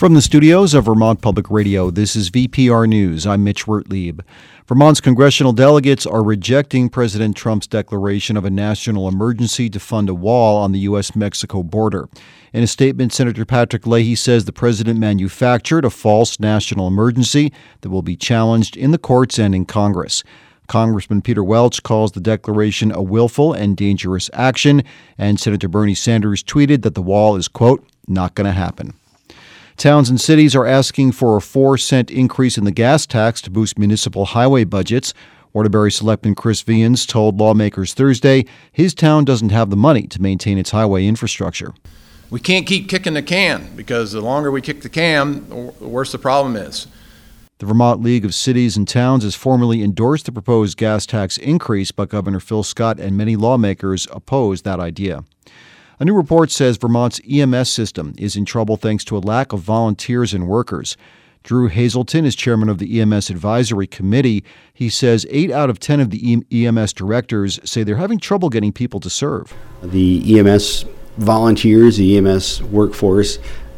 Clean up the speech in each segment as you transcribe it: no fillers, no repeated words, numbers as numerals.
From the studios of Vermont Public Radio, this is VPR News. I'm Mitch Wertlieb. Vermont's congressional delegates are rejecting President Trump's declaration of a national emergency to fund a wall on the U.S.-Mexico border. In a statement, Senator Patrick Leahy says the president manufactured a false national emergency that will be challenged in the courts and in Congress. Congressman Peter Welch calls the declaration a willful and dangerous action, and Senator Bernie Sanders tweeted that the wall is, quote, not going to happen. Towns and cities are asking for a 4-cent increase in the gas tax to boost municipal highway budgets. Waterbury Selectman Chris Vians told lawmakers Thursday his town doesn't have the money to maintain its highway infrastructure. We can't keep kicking the can, because the longer we kick the can, the worse the problem is. The Vermont League of Cities and Towns has formally endorsed the proposed gas tax increase, but Governor Phil Scott and many lawmakers oppose that idea. A new report says Vermont's EMS system is in trouble thanks to a lack of volunteers and workers. Drew Hazelton is chairman of the EMS Advisory Committee. He says 8 out of 10 of the EMS directors say they're having trouble getting people to serve. The EMS volunteers, the EMS workforce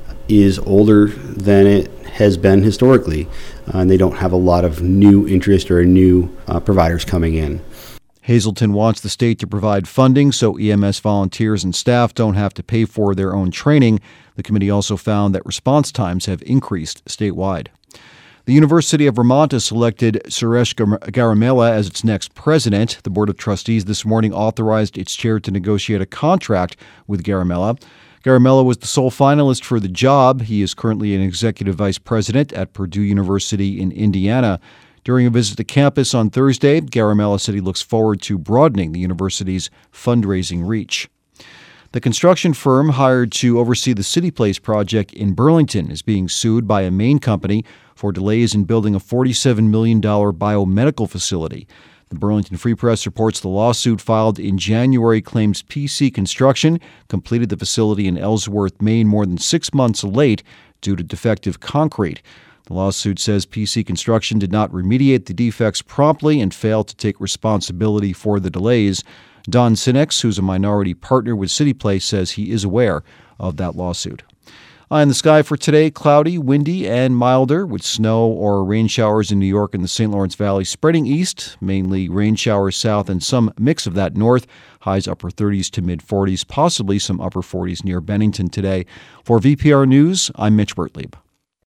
is older than it has been historically, and they don't have a lot of new interest or new providers coming in. Hazelton wants the state to provide funding so EMS volunteers and staff don't have to pay for their own training. The committee also found that response times have increased statewide. The University of Vermont has selected Suresh Garamela as its next president. The Board of Trustees this morning authorized its chair to negotiate a contract with Garamela. Garamela was the sole finalist for the job. He is currently an executive vice president at Purdue University in Indiana. During a visit to campus on Thursday, Garamela said he looks forward to broadening the university's fundraising reach. The construction firm hired to oversee the City Place project in Burlington is being sued by a Maine company for delays in building a $47 million biomedical facility. The Burlington Free Press reports the lawsuit filed in January claims PC Construction completed the facility in Ellsworth, Maine more than 6 months late due to defective concrete. The lawsuit says PC Construction did not remediate the defects promptly and failed to take responsibility for the delays. Don Sinex, who's a minority partner with City Place, says he is aware of that lawsuit. Eye in the sky for today, cloudy, windy, and milder with snow or rain showers in New York and the St. Lawrence Valley spreading east, mainly rain showers south and some mix of that north. Highs upper 30s to mid-40s, possibly some upper 40s near Bennington today. For VPR News, I'm Mitch Wertlieb.